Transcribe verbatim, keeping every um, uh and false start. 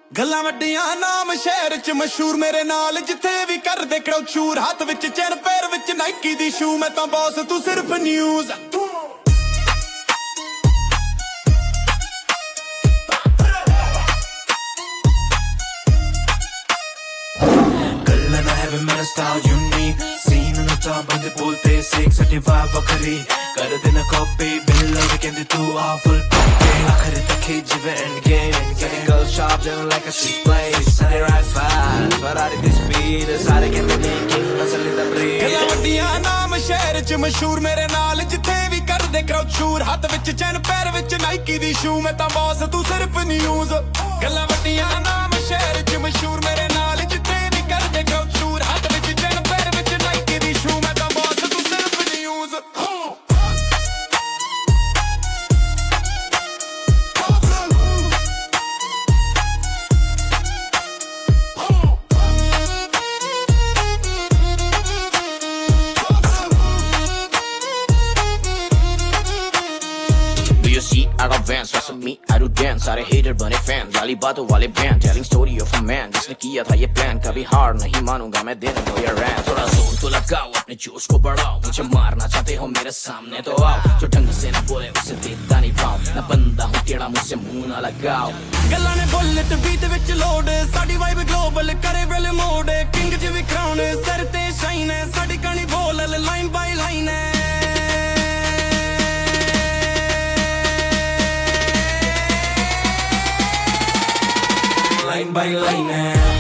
ਗੱਲਾਂ ਵੱਡੀਆਂ ਨਾਮ ਸ਼ਹਿਰ ਚ ਮਸ਼ਹੂਰ ਮੇਰੇ ਨਾਲ ਜਿੱਥੇ ਵੀ ਕਰਦੇ ਕੜੌਚੂਰ ਹੱਥ ਵਿੱਚ ਚੈਨ ਪੈਰ ਵਿੱਚ ਨਾਈਕੀ ਦੀ ਸ਼ੂ ਮੈਂ ਤਾਂ ਬੌਸ ਤੂੰ ਸਿਰਫ ਨਿਊਜ਼ ਗੱਲਾਂ ਨਾ ਹੈਵੇ ਮੇਰਾ ਸਟਾਈਲ ਯੂਨੀਕ ਸੀਨ ਨੂੰ ਤਾਂ ਬੰਦੇ ਬੋਲਦੇ ਸਿਕਸ ਥਰਟੀ ਫਾਈਵ ਵਖਰੀ ਕਰਦੇ ਨਾ ਕਾਪੀ ਬਿੱਲ ਕਹਿੰਦੇ ਤੂੰ ਆ ਫੁੱਲ ਆਖਰ ਤੱਕ ਹੀ ਜਿਵੇਂ end game getting girl sharp just like a street place sunny ride fast Ferrari ਦੀ speed ਸਾਰੇ ਕਹਿੰਦੇ making muscle in the breed ਗੱਲਾਂ ਵੱਡੀਆਂ ਨਾਮ ਸ਼ਹਿਰ ਚ ਮਸ਼ਹੂਰ ਮੇਰੇ ਨਾਲ ਜਿੱਥੇ ਵੀ ਕਰਦੇ ਕਰਾਊਚੂਰ ਹੱਥ ਵਿੱਚ ਚੈਨ ਪੈਰ ਵਿੱਚ ਨਾਈਕੀ ਦੀ ਸ਼ੂ ਮੈਂ ਤਾਂ ਬੌਸ ਤੂੰ ਸਿਰਫ ਨਿਊਜ਼ ਗੱਲਾਂ ਵੱਡੀਆਂ ਨਾਮ ਸ਼ਹਿਰ ਚ ਮਸ਼ਹੂਰ ਮੇਰੇ ਨਾਲ ਜਿੱਥੇ ਵੀ ਕਰਦੇ ਕਰਾਊਚੂਰ ਹੱਥ ਵਿੱਚ ਚੈਨ ਪੈਰ ਵਿੱਚ ਨਾਈਕੀ ਦੀ ਸ਼ੂ ਮੈਂ ਤਾਂ ਬੌਸ ਤੂੰ ਸਿਰਫ news You see, I got vans, rest of me, I do dance सारे hater बने fan, गाली बातों वाले band Telling story of a man, जिसने किया था ये plan कभी हार नहीं मानूंगा मैं देने को ये rap थोड़ा जोर तो लगाओ, अपने जोश को बढ़ाओ मुझे मारना चाहते हो मेरे सामने तो आओ जो ढंग से ना बोले उसे देता नहीं पाओ मैं बंदा हूँ टेढ़ा मुझसे मुंह ना लगाओ गल्ला ने बुलेट बीट विच लोड साडी वाइब ग्लोबल करे वेल मोड किंग जिवी क्राउन सर ते शाइन है साडी कहानी बोल लाइन बाय लाइन है line by line